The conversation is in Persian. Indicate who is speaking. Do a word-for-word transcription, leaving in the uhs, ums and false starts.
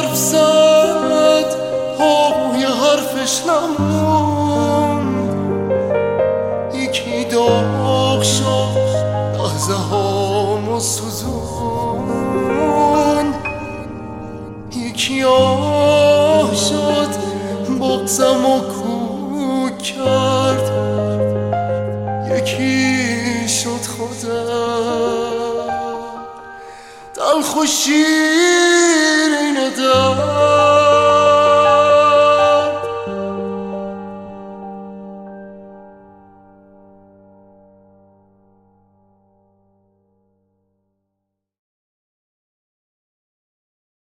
Speaker 1: حرف زد پای حرفش نموند، یکی داغ شد لحظه هامو سوزون، یکی آه شد بغضمو کوک کرد، یکی شد خودم دلخوشی